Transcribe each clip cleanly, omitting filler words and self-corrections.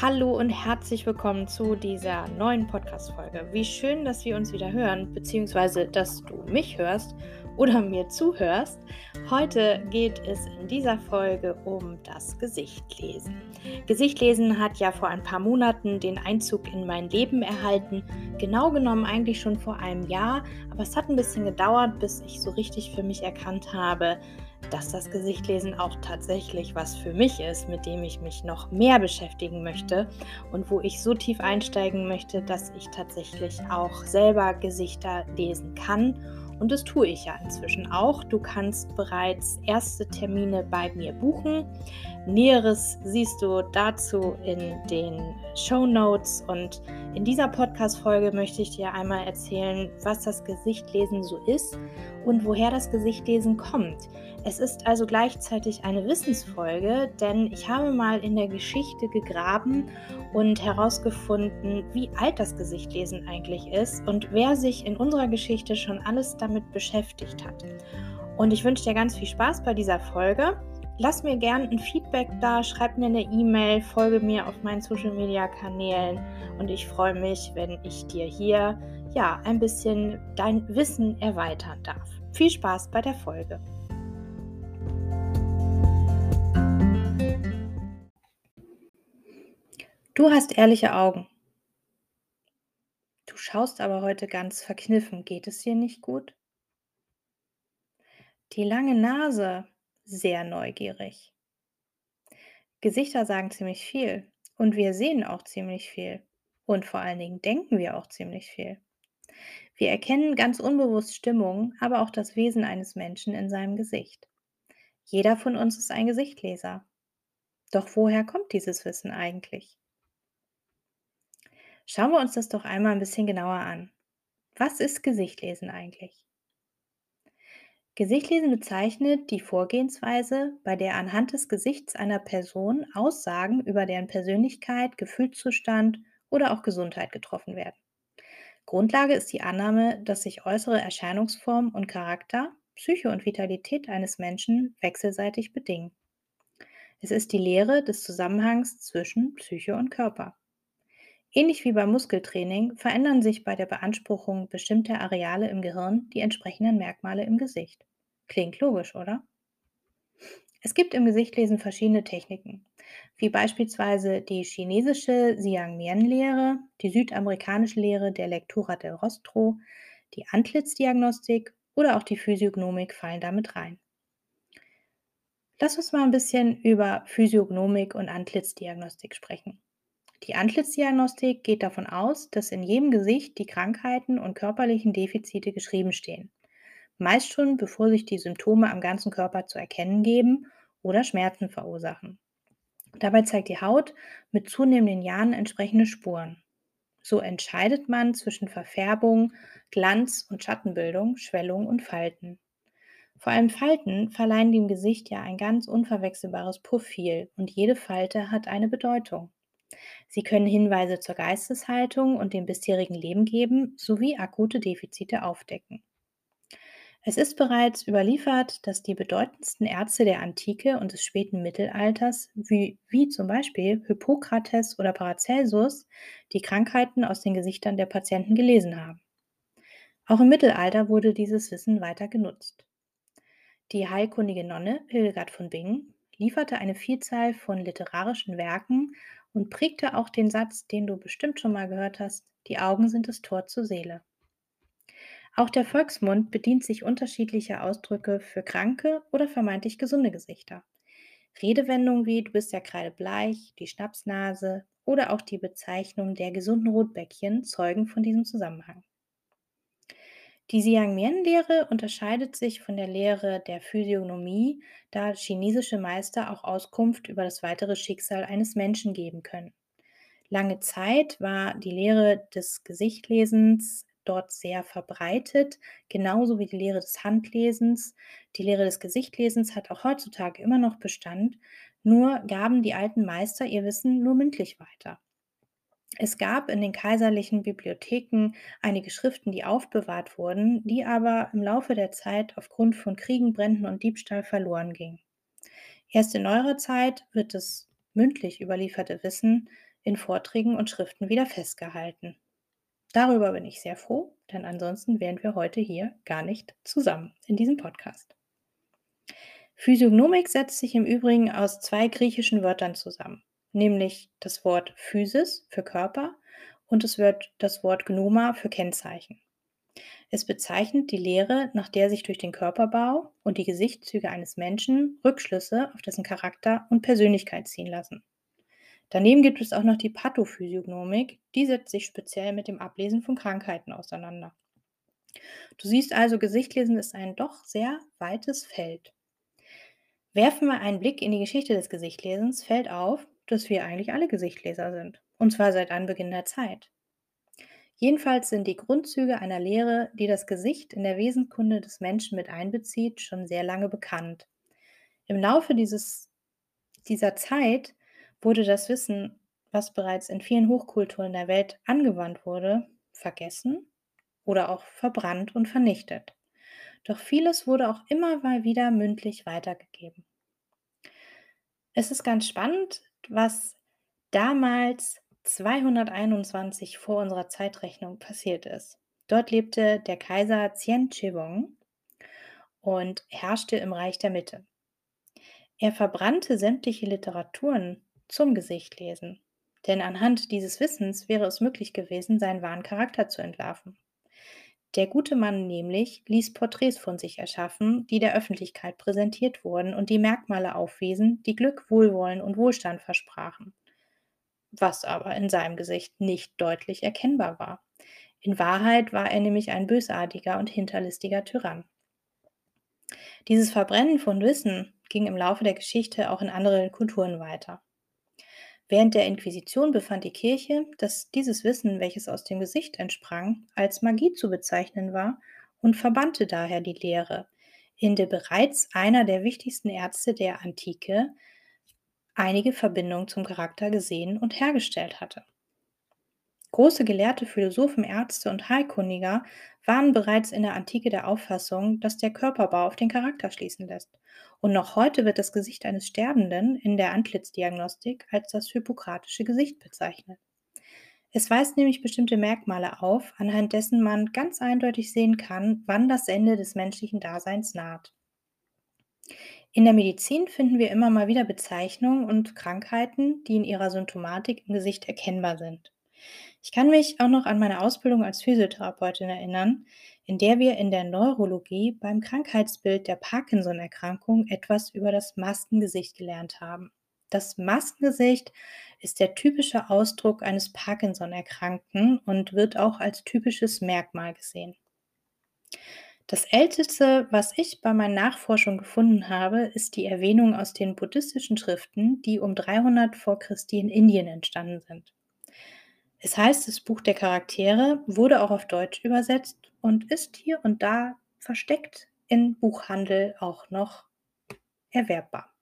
Hallo und herzlich willkommen zu dieser neuen Podcast-Folge. Wie schön, dass wir uns wieder hören, beziehungsweise dass du mich hörst oder mir zuhörst. Heute geht es in dieser Folge um das Gesichtlesen. Gesichtlesen hat ja vor ein paar Monaten den Einzug in mein Leben erhalten. Genau genommen eigentlich schon vor einem Jahr, aber es hat ein bisschen gedauert, bis ich so richtig für mich erkannt habe, dass das Gesichtlesen auch tatsächlich was für mich ist, mit dem ich mich noch mehr beschäftigen möchte und wo ich so tief einsteigen möchte, dass ich tatsächlich auch selber Gesichter lesen kann. Und das tue ich ja inzwischen auch. Du kannst bereits erste Termine bei mir buchen. Näheres siehst du dazu in den Shownotes, und in dieser Podcast-Folge möchte ich dir einmal erzählen, was das Gesichtlesen so ist und woher das Gesichtlesen kommt. Es ist also gleichzeitig eine Wissensfolge, denn ich habe mal in der Geschichte gegraben und herausgefunden, wie alt das Gesichtlesen eigentlich ist und wer sich in unserer Geschichte schon alles damit beschäftigt hat. Und ich wünsche dir ganz viel Spaß bei dieser Folge. Lass mir gerne ein Feedback da, schreib mir eine E-Mail, folge mir auf meinen Social-Media-Kanälen und ich freue mich, wenn ich dir hier ein bisschen dein Wissen erweitern darf. Viel Spaß bei der Folge. Du hast ehrliche Augen. Du schaust aber heute ganz verkniffen. Geht es dir nicht gut? Die lange Nase, sehr neugierig. Gesichter sagen ziemlich viel und wir sehen auch ziemlich viel und vor allen Dingen denken wir auch ziemlich viel. Wir erkennen ganz unbewusst Stimmung, aber auch das Wesen eines Menschen in seinem Gesicht. Jeder von uns ist ein Gesichtleser. Doch woher kommt dieses Wissen eigentlich? Schauen wir uns das doch einmal ein bisschen genauer an. Was ist Gesichtlesen eigentlich? Gesichtlesen bezeichnet die Vorgehensweise, bei der anhand des Gesichts einer Person Aussagen über deren Persönlichkeit, Gefühlszustand oder auch Gesundheit getroffen werden. Grundlage ist die Annahme, dass sich äußere Erscheinungsform und Charakter, Psyche und Vitalität eines Menschen wechselseitig bedingen. Es ist die Lehre des Zusammenhangs zwischen Psyche und Körper. Ähnlich wie beim Muskeltraining verändern sich bei der Beanspruchung bestimmter Areale im Gehirn die entsprechenden Merkmale im Gesicht. Klingt logisch, oder? Es gibt im Gesichtlesen verschiedene Techniken, wie beispielsweise die chinesische Xiangmian-Lehre, die südamerikanische Lehre der Lectura del Rostro, die Antlitzdiagnostik oder auch die Physiognomik fallen damit rein. Lass uns mal ein bisschen über Physiognomik und Antlitzdiagnostik sprechen. Die Antlitzdiagnostik geht davon aus, dass in jedem Gesicht die Krankheiten und körperlichen Defizite geschrieben stehen. Meist schon bevor sich die Symptome am ganzen Körper zu erkennen geben oder Schmerzen verursachen. Dabei zeigt die Haut mit zunehmenden Jahren entsprechende Spuren. So entscheidet man zwischen Verfärbung, Glanz und Schattenbildung, Schwellung und Falten. Vor allem Falten verleihen dem Gesicht ja ein ganz unverwechselbares Profil und jede Falte hat eine Bedeutung. Sie können Hinweise zur Geisteshaltung und dem bisherigen Leben geben sowie akute Defizite aufdecken. Es ist bereits überliefert, dass die bedeutendsten Ärzte der Antike und des späten Mittelalters, wie zum Beispiel Hippokrates oder Paracelsus, die Krankheiten aus den Gesichtern der Patienten gelesen haben. Auch im Mittelalter wurde dieses Wissen weiter genutzt. Die heilkundige Nonne Hildegard von Bingen lieferte eine Vielzahl von literarischen Werken und prägte auch den Satz, den du bestimmt schon mal gehört hast: Die Augen sind das Tor zur Seele. Auch der Volksmund bedient sich unterschiedlicher Ausdrücke für kranke oder vermeintlich gesunde Gesichter. Redewendungen wie „Du bist ja kreidebleich“, die Schnapsnase oder auch die Bezeichnung der gesunden Rotbäckchen zeugen von diesem Zusammenhang. Die Xiangmian-Lehre unterscheidet sich von der Lehre der Physiognomie, da chinesische Meister auch Auskunft über das weitere Schicksal eines Menschen geben können. Lange Zeit war die Lehre des Gesichtlesens dort sehr verbreitet, genauso wie die Lehre des Handlesens. Die Lehre des Gesichtlesens hat auch heutzutage immer noch Bestand, nur gaben die alten Meister ihr Wissen nur mündlich weiter. Es gab in den kaiserlichen Bibliotheken einige Schriften, die aufbewahrt wurden, die aber im Laufe der Zeit aufgrund von Kriegen, Bränden und Diebstahl verloren gingen. Erst in neuerer Zeit wird das mündlich überlieferte Wissen in Vorträgen und Schriften wieder festgehalten. Darüber bin ich sehr froh, denn ansonsten wären wir heute hier gar nicht zusammen in diesem Podcast. Physiognomik setzt sich im Übrigen aus zwei griechischen Wörtern zusammen, nämlich das Wort Physis für Körper und das Wort Gnoma für Kennzeichen. Es bezeichnet die Lehre, nach der sich durch den Körperbau und die Gesichtszüge eines Menschen Rückschlüsse auf dessen Charakter und Persönlichkeit ziehen lassen. Daneben gibt es auch noch die Pathophysiognomik, die setzt sich speziell mit dem Ablesen von Krankheiten auseinander. Du siehst also, Gesichtlesen ist ein doch sehr weites Feld. Werfen wir einen Blick in die Geschichte des Gesichtlesens, fällt auf, dass wir eigentlich alle Gesichtleser sind, und zwar seit Anbeginn der Zeit. Jedenfalls sind die Grundzüge einer Lehre, die das Gesicht in der Wesenskunde des Menschen mit einbezieht, schon sehr lange bekannt. Im Laufe dieser Zeit wurde das Wissen, was bereits in vielen Hochkulturen der Welt angewandt wurde, vergessen oder auch verbrannt und vernichtet. Doch vieles wurde auch immer mal wieder mündlich weitergegeben. Es ist ganz spannend, was damals 221 vor unserer Zeitrechnung passiert ist. Dort lebte der Kaiser Qian Shibong und herrschte im Reich der Mitte. Er verbrannte sämtliche Literaturen zum Gesichtlesen, denn anhand dieses Wissens wäre es möglich gewesen, seinen wahren Charakter zu entlarven. Der gute Mann nämlich ließ Porträts von sich erschaffen, die der Öffentlichkeit präsentiert wurden und die Merkmale aufwiesen, die Glück, Wohlwollen und Wohlstand versprachen, was aber in seinem Gesicht nicht deutlich erkennbar war. In Wahrheit war er nämlich ein bösartiger und hinterlistiger Tyrann. Dieses Verbrennen von Wissen ging im Laufe der Geschichte auch in andere Kulturen weiter. Während der Inquisition befand die Kirche, dass dieses Wissen, welches aus dem Gesicht entsprang, als Magie zu bezeichnen war und verbannte daher die Lehre, in der bereits einer der wichtigsten Ärzte der Antike einige Verbindungen zum Charakter gesehen und hergestellt hatte. Große Gelehrte, Philosophen, Ärzte und Heilkundiger waren bereits in der Antike der Auffassung, dass der Körperbau auf den Charakter schließen lässt. Und noch heute wird das Gesicht eines Sterbenden in der Antlitzdiagnostik als das hippokratische Gesicht bezeichnet. Es weist nämlich bestimmte Merkmale auf, anhand dessen man ganz eindeutig sehen kann, wann das Ende des menschlichen Daseins naht. In der Medizin finden wir immer mal wieder Bezeichnungen und Krankheiten, die in ihrer Symptomatik im Gesicht erkennbar sind. Ich kann mich auch noch an meine Ausbildung als Physiotherapeutin erinnern, in der wir in der Neurologie beim Krankheitsbild der Parkinson-Erkrankung etwas über das Maskengesicht gelernt haben. Das Maskengesicht ist der typische Ausdruck eines Parkinson-Erkrankten und wird auch als typisches Merkmal gesehen. Das Älteste, was ich bei meinen Nachforschungen gefunden habe, ist die Erwähnung aus den buddhistischen Schriften, die um 300 vor Christi in Indien entstanden sind. Es heißt, das Buch der Charaktere wurde auch auf Deutsch übersetzt und ist hier und da versteckt in Buchhandel auch noch erwerbbar.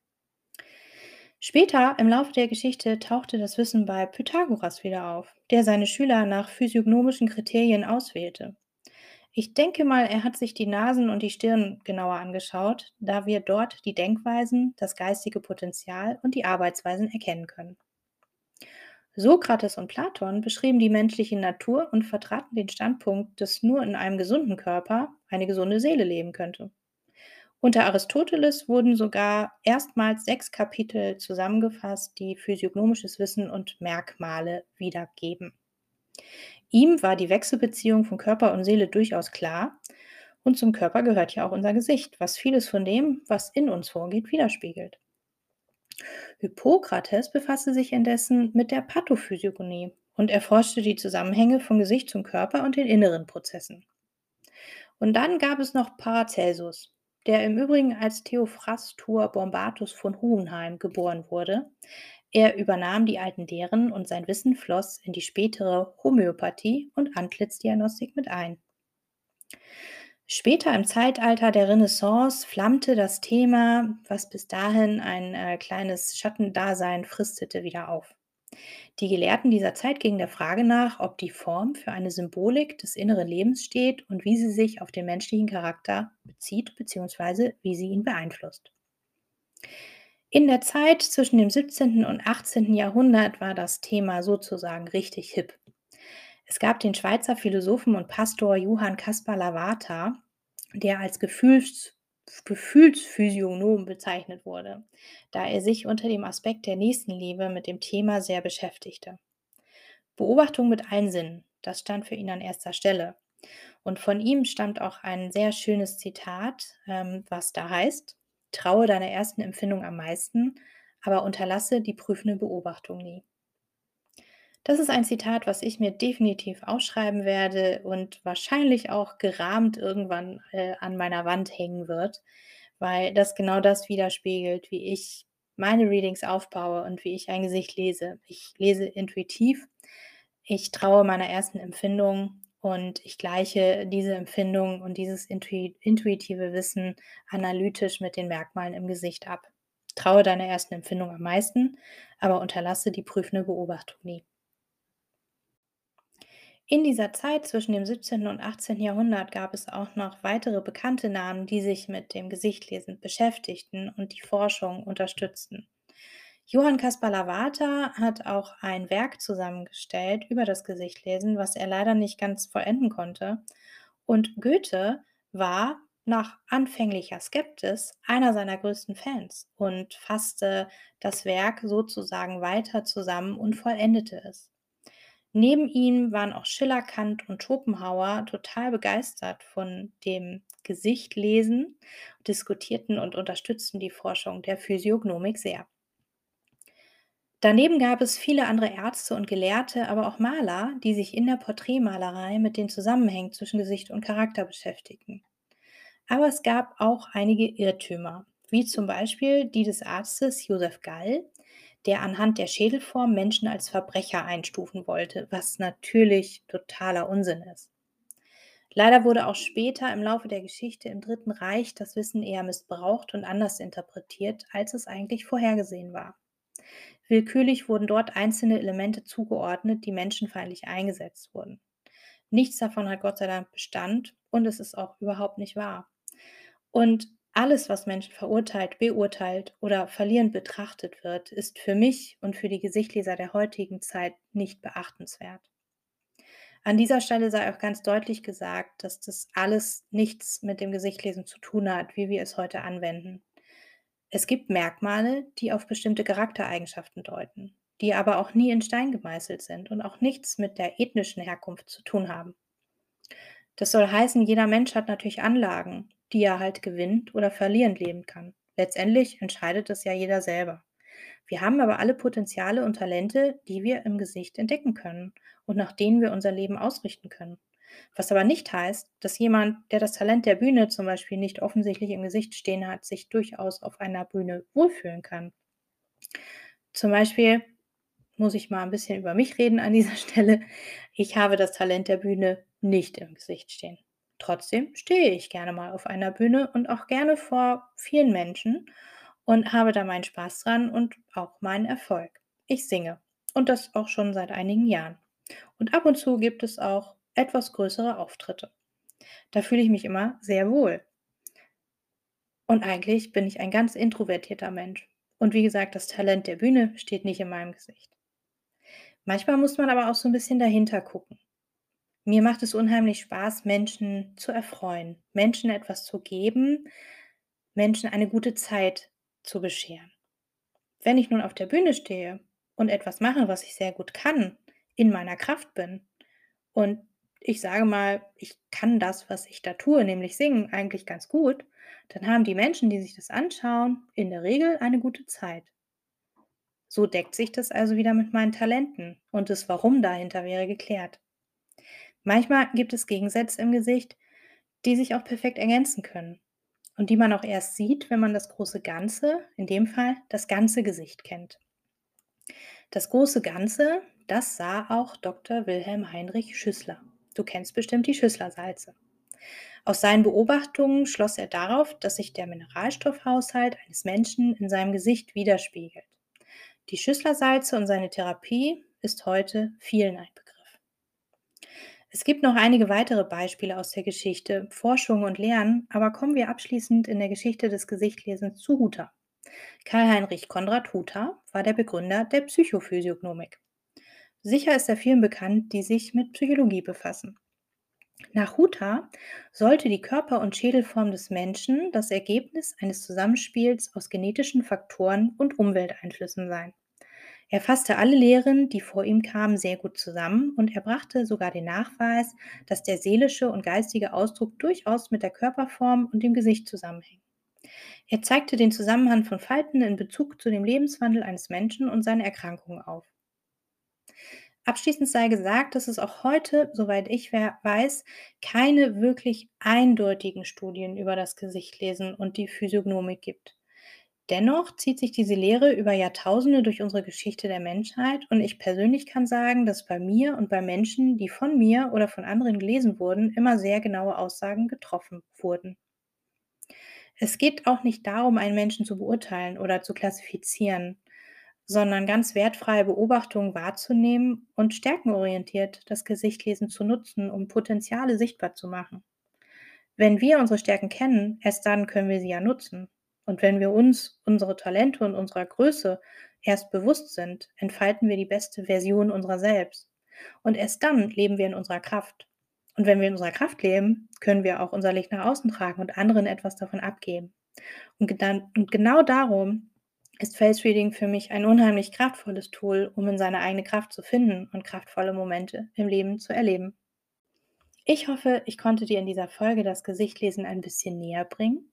Später im Laufe der Geschichte tauchte das Wissen bei Pythagoras wieder auf, der seine Schüler nach physiognomischen Kriterien auswählte. Ich denke mal, er hat sich die Nasen und die Stirn genauer angeschaut, da wir dort die Denkweisen, das geistige Potenzial und die Arbeitsweisen erkennen können. Sokrates und Platon beschrieben die menschliche Natur und vertraten den Standpunkt, dass nur in einem gesunden Körper eine gesunde Seele leben könnte. Unter Aristoteles wurden sogar erstmals 6 Kapitel zusammengefasst, die physiognomisches Wissen und Merkmale wiedergeben. Ihm war die Wechselbeziehung von Körper und Seele durchaus klar, und zum Körper gehört ja auch unser Gesicht, was vieles von dem, was in uns vorgeht, widerspiegelt. Hippokrates befasste sich indessen mit der Pathophysiognomie und erforschte die Zusammenhänge von Gesicht zum Körper und den inneren Prozessen. Und dann gab es noch Paracelsus, der im Übrigen als Theophrastor Bombatus von Hohenheim geboren wurde. Er übernahm die alten Lehren und sein Wissen floss in die spätere Homöopathie und Antlitzdiagnostik mit ein. Später im Zeitalter der Renaissance flammte das Thema, was bis dahin ein kleines Schattendasein fristete, wieder auf. Die Gelehrten dieser Zeit gingen der Frage nach, ob die Form für eine Symbolik des inneren Lebens steht und wie sie sich auf den menschlichen Charakter bezieht bzw. wie sie ihn beeinflusst. In der Zeit zwischen dem 17. und 18. Jahrhundert war das Thema sozusagen richtig hip. Es gab den Schweizer Philosophen und Pastor Johann Caspar Lavater, der als Gefühlsphysiognom bezeichnet wurde, da er sich unter dem Aspekt der Nächstenliebe mit dem Thema sehr beschäftigte. Beobachtung mit allen Sinnen, das stand für ihn an erster Stelle. Und von ihm stammt auch ein sehr schönes Zitat, was da heißt: Traue deiner ersten Empfindung am meisten, aber unterlasse die prüfende Beobachtung nie. Das ist ein Zitat, was ich mir definitiv aufschreiben werde und wahrscheinlich auch gerahmt irgendwann an meiner Wand hängen wird, weil das genau das widerspiegelt, wie ich meine Readings aufbaue und wie ich ein Gesicht lese. Ich lese intuitiv, ich traue meiner ersten Empfindung und ich gleiche diese Empfindung und dieses intuitive Wissen analytisch mit den Merkmalen im Gesicht ab. Traue deiner ersten Empfindung am meisten, aber unterlasse die prüfende Beobachtung nie. In dieser Zeit zwischen dem 17. und 18. Jahrhundert gab es auch noch weitere bekannte Namen, die sich mit dem Gesichtlesen beschäftigten und die Forschung unterstützten. Johann Caspar Lavater hat auch ein Werk zusammengestellt über das Gesichtlesen, was er leider nicht ganz vollenden konnte. Und Goethe war nach anfänglicher Skepsis einer seiner größten Fans und fasste das Werk sozusagen weiter zusammen und vollendete es. Neben ihm waren auch Schiller, Kant und Schopenhauer total begeistert von dem Gesichtlesen, diskutierten und unterstützten die Forschung der Physiognomik sehr. Daneben gab es viele andere Ärzte und Gelehrte, aber auch Maler, die sich in der Porträtmalerei mit den Zusammenhängen zwischen Gesicht und Charakter beschäftigten. Aber es gab auch einige Irrtümer, wie zum Beispiel die des Arztes Joseph Gall, der anhand der Schädelform Menschen als Verbrecher einstufen wollte, was natürlich totaler Unsinn ist. Leider wurde auch später im Laufe der Geschichte im Dritten Reich das Wissen eher missbraucht und anders interpretiert, als es eigentlich vorhergesehen war. Willkürlich wurden dort einzelne Elemente zugeordnet, die menschenfeindlich eingesetzt wurden. Nichts davon hat Gott sei Dank Bestand und es ist auch überhaupt nicht wahr. Und alles, was Menschen verurteilt, beurteilt oder verlierend betrachtet wird, ist für mich und für die Gesichtleser der heutigen Zeit nicht beachtenswert. An dieser Stelle sei auch ganz deutlich gesagt, dass das alles nichts mit dem Gesichtlesen zu tun hat, wie wir es heute anwenden. Es gibt Merkmale, die auf bestimmte Charaktereigenschaften deuten, die aber auch nie in Stein gemeißelt sind und auch nichts mit der ethnischen Herkunft zu tun haben. Das soll heißen, jeder Mensch hat natürlich Anlagen, die er halt gewinnend oder verlierend leben kann. Letztendlich entscheidet das ja jeder selber. Wir haben aber alle Potenziale und Talente, die wir im Gesicht entdecken können und nach denen wir unser Leben ausrichten können. Was aber nicht heißt, dass jemand, der das Talent der Bühne zum Beispiel nicht offensichtlich im Gesicht stehen hat, sich durchaus auf einer Bühne wohlfühlen kann. Zum Beispiel muss ich mal ein bisschen über mich reden an dieser Stelle. Ich habe das Talent der Bühne nicht im Gesicht stehen. Trotzdem stehe ich gerne mal auf einer Bühne und auch gerne vor vielen Menschen und habe da meinen Spaß dran und auch meinen Erfolg. Ich singe und das auch schon seit einigen Jahren. Und ab und zu gibt es auch etwas größere Auftritte. Da fühle ich mich immer sehr wohl. Und eigentlich bin ich ein ganz introvertierter Mensch. Und wie gesagt, das Talent der Bühne steht nicht in meinem Gesicht. Manchmal muss man aber auch so ein bisschen dahinter gucken. Mir macht es unheimlich Spaß, Menschen zu erfreuen, Menschen etwas zu geben, Menschen eine gute Zeit zu bescheren. Wenn ich nun auf der Bühne stehe und etwas mache, was ich sehr gut kann, in meiner Kraft bin und ich sage mal, ich kann das, was ich da tue, nämlich singen, eigentlich ganz gut, dann haben die Menschen, die sich das anschauen, in der Regel eine gute Zeit. So deckt sich das also wieder mit meinen Talenten und das Warum dahinter wäre geklärt. Manchmal gibt es Gegensätze im Gesicht, die sich auch perfekt ergänzen können und die man auch erst sieht, wenn man das große Ganze, in dem Fall das ganze Gesicht kennt. Das große Ganze, das sah auch Dr. Wilhelm Heinrich Schüssler. Du kennst bestimmt die Schüssler-Salze. Aus seinen Beobachtungen schloss er darauf, dass sich der Mineralstoffhaushalt eines Menschen in seinem Gesicht widerspiegelt. Die Schüssler-Salze und seine Therapie ist heute vielen ein Begriff. Es gibt noch einige weitere Beispiele aus der Geschichte, Forschung und Lernen, aber kommen wir abschließend in der Geschichte des Gesichtlesens zu Huter. Karl-Heinrich Konrad Hutter war der Begründer der Psychophysiognomik. Sicher ist er vielen bekannt, die sich mit Psychologie befassen. Nach Hutter sollte die Körper- und Schädelform des Menschen das Ergebnis eines Zusammenspiels aus genetischen Faktoren und Umwelteinflüssen sein. Er fasste alle Lehren, die vor ihm kamen, sehr gut zusammen und er brachte sogar den Nachweis, dass der seelische und geistige Ausdruck durchaus mit der Körperform und dem Gesicht zusammenhängen. Er zeigte den Zusammenhang von Falten in Bezug zu dem Lebenswandel eines Menschen und seine Erkrankungen auf. Abschließend sei gesagt, dass es auch heute, soweit ich weiß, keine wirklich eindeutigen Studien über das Gesichtlesen und die Physiognomik gibt. Dennoch zieht sich diese Lehre über Jahrtausende durch unsere Geschichte der Menschheit und ich persönlich kann sagen, dass bei mir und bei Menschen, die von mir oder von anderen gelesen wurden, immer sehr genaue Aussagen getroffen wurden. Es geht auch nicht darum, einen Menschen zu beurteilen oder zu klassifizieren, sondern ganz wertfreie Beobachtungen wahrzunehmen und stärkenorientiert das Gesichtlesen zu nutzen, um Potenziale sichtbar zu machen. Wenn wir unsere Stärken kennen, erst dann können wir sie ja nutzen. Und wenn wir uns, unsere Talente und unserer Größe erst bewusst sind, entfalten wir die beste Version unserer selbst. Und erst dann leben wir in unserer Kraft. Und wenn wir in unserer Kraft leben, können wir auch unser Licht nach außen tragen und anderen etwas davon abgeben. Und genau darum ist Face Reading für mich ein unheimlich kraftvolles Tool, um in seine eigene Kraft zu finden und kraftvolle Momente im Leben zu erleben. Ich hoffe, ich konnte dir in dieser Folge das Gesichtlesen ein bisschen näher bringen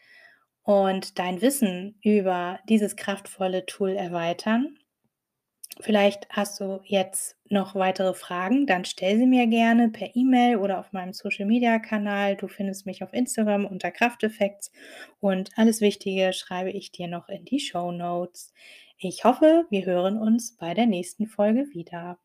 und dein Wissen über dieses kraftvolle Tool erweitern. Vielleicht hast du jetzt noch weitere Fragen, dann stell sie mir gerne per E-Mail oder auf meinem Social-Media-Kanal. Du findest mich auf Instagram unter Krafteffekts und alles Wichtige schreibe ich dir noch in die Show Notes. Ich hoffe, wir hören uns bei der nächsten Folge wieder.